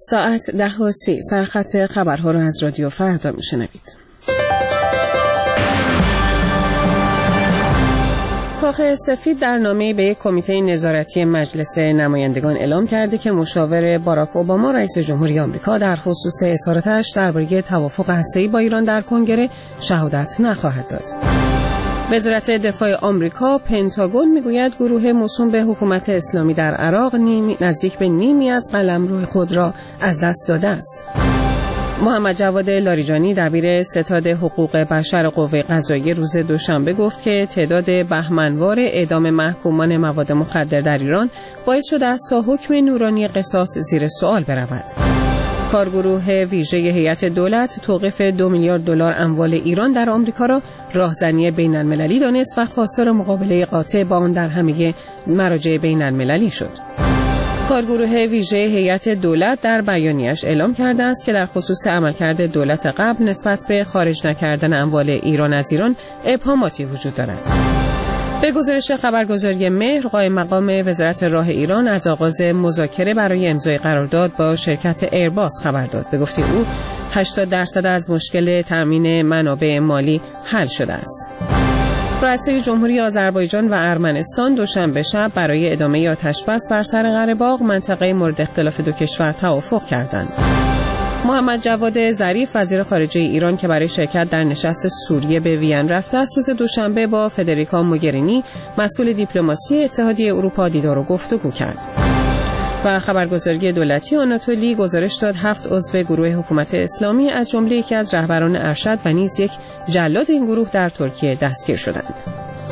ساعت 10:30 سرخط خبرها را از رادیو فردا میشنوید. کاخ سفید در نامه‌ای به کمیته نظارتی مجلس نمایندگان اعلام کرده که مشاور باراک اوباما رئیس جمهوری آمریکا در خصوص اظهاراتش درباره توافق هسته‌ای با ایران در کنگره شهادت نخواهد داد. وزارت دفاع آمریکا پنتاگون میگوید گروه موسوم به حکومت اسلامی در عراق نزدیک به نیمی از قلمرو خود را از دست داده است. محمد جواد لاریجانی دبیر ستاد حقوق بشر قوه قضاییه روز دوشنبه گفت که تعداد بهمنوار اعدام محکومان مواد مخدر در ایران باعث شده است تا حکم نورانی قصاص زیر سوال برود. کارگروه ویژه هیئت دولت توقیف 2 میلیارد دلار اموال ایران در آمریکا را راهزنی بین‌المللی دانست و خواستار مقابله قاطع با آن در همه مراجع بین‌المللی شد. کارگروه ویژه هیئت دولت در بیانیه‌اش اعلام کرده است که در خصوص عملکرد دولت قبل نسبت به خارج نکردن اموال ایران از ایران ابهاماتی وجود دارد. به گزارش خبرگزاری مهر، قائم مقام وزارت راه ایران از آغاز مذاکره برای امضای قرارداد با شرکت ایرباس خبر داد. به گفته او 80% از مشکل تأمین منابع مالی حل شده است. رئیسای جمهوری آذربایجان و ارمنستان دوشنبه شب برای ادامه آتش‌بس بر سر قره باغ منطقه مورد اختلاف دو کشور توافق کردند. محمد جواد ظریف وزیر خارجه ایران که برای شرکت در نشست سوریه به وین رفته است، روز دوشنبه با فدریکا موگرینی مسئول دیپلماسی اتحادیه اروپا دیدار و گفتگو کرد. و خبرگزاری دولتی آناتولی گزارش داد 7 عضو گروه حکومت اسلامی از جمله یکی از رهبران ارشد و نیز یک جلاد این گروه در ترکیه دستگیر شدند.